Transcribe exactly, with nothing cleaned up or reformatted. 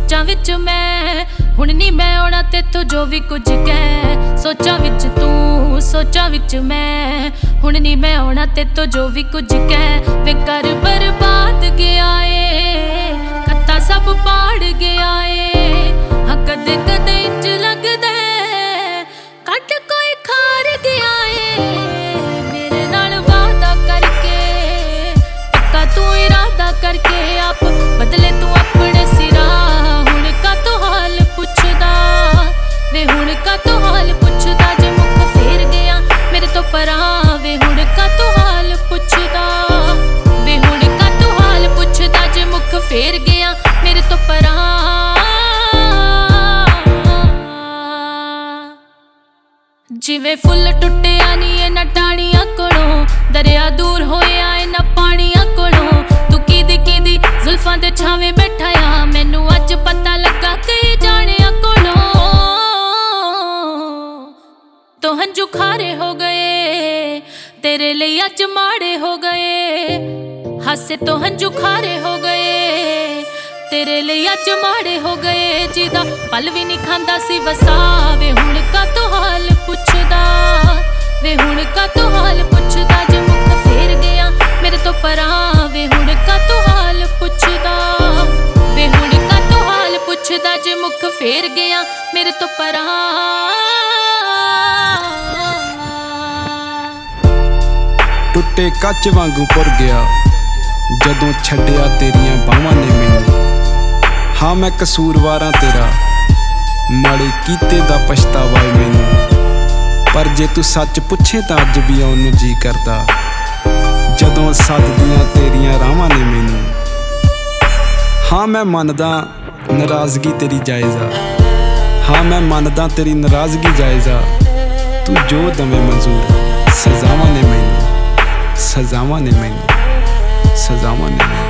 सोचा विच मैं हुण नी मैं आउणा तेथों जो भी कुछ कह। सोचा विच तू सोचा विच मैं हुण नी मैं आउणा तेथों जो भी कुछ कह। वे कर बर्बाद गया ए खत्ता सब पाड़ गया ए। हाँ कदे कदे इंज लगदा कट कोई खार गया ए। मेरे नाल वादा करके पक्का तू इरादा करके आप बदले तू अपने सिरा। हुण का तो हाल पुछदा वे हुण का तो हाल पुछदा जे मुख फेर गया मेरे तो परां। वे हुण का तो हाल पुछदा वे हुण का तो हाल पुछदा जे मुख फेर गया मेरे तो परां। जिवें फुल टुटिया नी इन्हां टाणियां कोलों दरिया दूर होया इन्हां पाणियां कोलों। तू किदी किदी जुल्फां दे छावें बैठा आ मैनू अज पता लगा कई जाणियां कोलों। तो हंजू खारे हो गए तेरे लिए अज माड़े हो गए। हासे तो हंजू खारे हो गए तेरे लिए अज माड़े हो गए। जिदा पल भी नहीं खांदा सी वसा वे हुण का तो हाल पुछदा वे हुण का तो हाल पुछदा जे मुख फेर गया मेरे तो परां। वे हुण का तो हाल पुछदा वे हुण का तो हाल पुछदा जे मुख फेर गया मेरे तो परां। टुटे कच वांगू पुर गया जदों छड्डिया तेरियां बाहां ने मैनू। हाँ मैं कसूरवारां तेरा माड़े कीते दा पछतावा है मैनू। पर जे तू सच पुछे तां अज भी आउण नूं जी करदा जदों सददियां तेरियां राहां ने मैनू। हाँ मैं मनदा नाराज़गी तेरी जायज़ आ। हाँ मैं मनदा तेरी नाराज़गी जायज़ आ। तू जो दवे मंजूर सज़ावां ने मैनू सज़ावां ने मैनू सज़ावां ने मैनू।